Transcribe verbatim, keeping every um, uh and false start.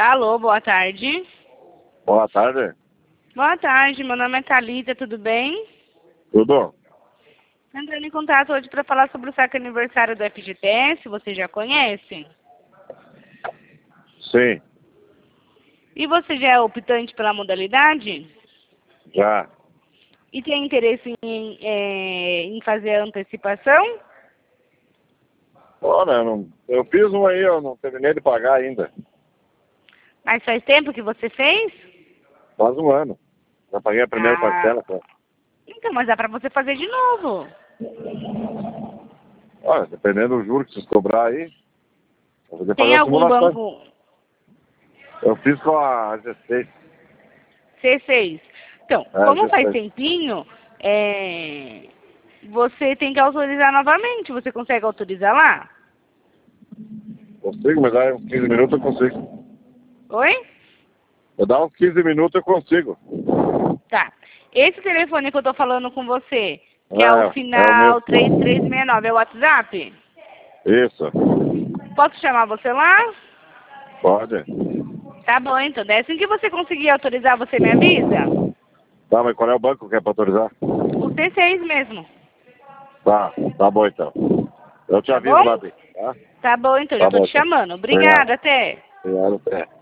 Alô, boa tarde. Boa tarde. Boa tarde, meu nome é Thalita, tudo bem? Tudo? Entrando em contato hoje para falar sobre o saque aniversário do F G T S, você já conhece? Sim, E você já é optante pela modalidade? já. E tem interesse em, é, em fazer a antecipação? Olha, eu, não, eu fiz um aí, eu não terminei de pagar ainda. Mas faz tempo que você fez? Faz um ano. Já paguei a primeira Ah, parcela. Pô. então, mas dá para você fazer de novo. Olha, dependendo do juro que vocês cobrar aí, eu vou poder fazer Tem a algum simulação. banco Eu fiz com a G seis. C seis? Então, É, como faz G seis. tempinho, é, você tem que autorizar novamente. Você consegue autorizar lá? Consigo, mas aí uns quinze minutos eu consigo. Oi? Eu dar uns quinze minutos eu consigo. Tá. Esse telefone que eu tô falando com você, que é o É, é o final mesmo. três três seis nove, é o WhatsApp? Isso. Posso chamar você lá? Pode. Tá bom, então. É assim que você conseguir autorizar, você me avisa? Tá, mas qual é o banco que é pra autorizar? O C seis mesmo. Tá, tá bom então. Eu te Tá aviso lá bom? dentro, tá? Tá bom, então. Já Tá tô bom te então. chamando. Obrigado. Obrigada, até. Obrigado, até.